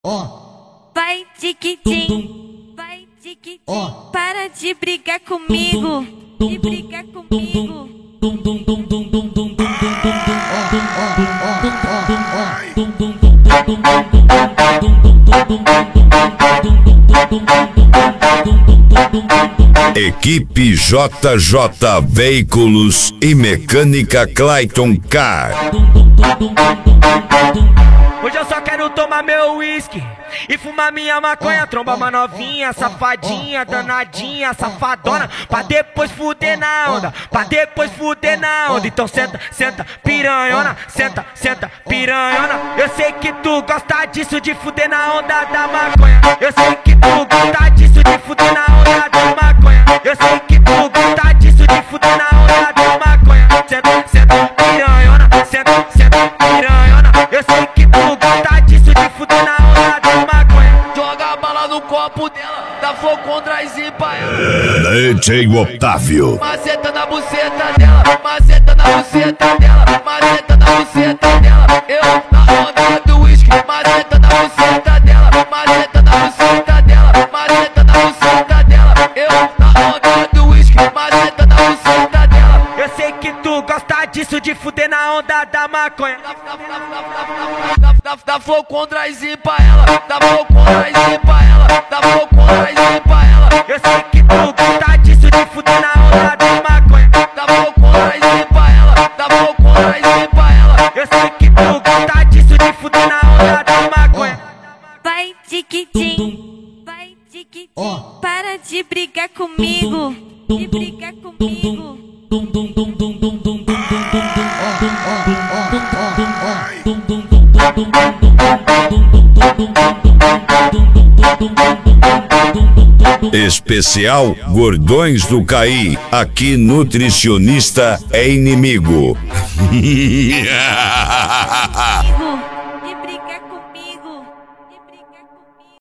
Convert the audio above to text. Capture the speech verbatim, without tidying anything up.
Ó, Vai tiquitim, vai tiquitim, para de brigar comigo, de brigar comigo. Equipe J J Veículos e Mecânica Clayton Car. Hoje eu só quero tomar meu whisky e fumar minha maconha. Tromba uma novinha, safadinha, danadinha, safadona, pra depois fuder na onda, pra depois fuder na onda. Então senta, senta, piranhona, senta, senta, piranhona. Eu sei que tu gosta disso, de fuder na onda da maconha. Eu sei que tu gosta disso, de fuder na onda da maconha. Eu sei que tu gosta disso, de fuder na onda da maconha. Senta, senta, piranhona, senta, senta, piranhona. Eu sei que tu gosta disso, de fuder na onda da maconha. Joga a bala no copo dela, dá fogo contra as zipa ela. D J Otávio. Maceta na buceta dela, maceta na buceta dela, maceta na buceta dela. Eu na onda do whisky, maceta na buceta dela, maceta na buceta dela, maceta na buceta dela. Eu na onda do whisky, maceta na buceta dela. Eu sei que tu gosta disso, de fuder na onda da maconha. Dá, dá fogo contra as zipa ela, dá fogo contra as zipa ela, dá fogo contra as zipa ela. Eu sei que tu gosta disso, de fuder na onda da maconha. Dá fogo contra as zipa ela, dá fogo contra as zipa ela. Eu sei que tu gosta disso, de fuder na onda da maconha. Vai tiquitim, vai tiquitim, para de brigar comigo, de brigar comigo. Especial Gordões do Caí. Aqui nutricionista é inimigo.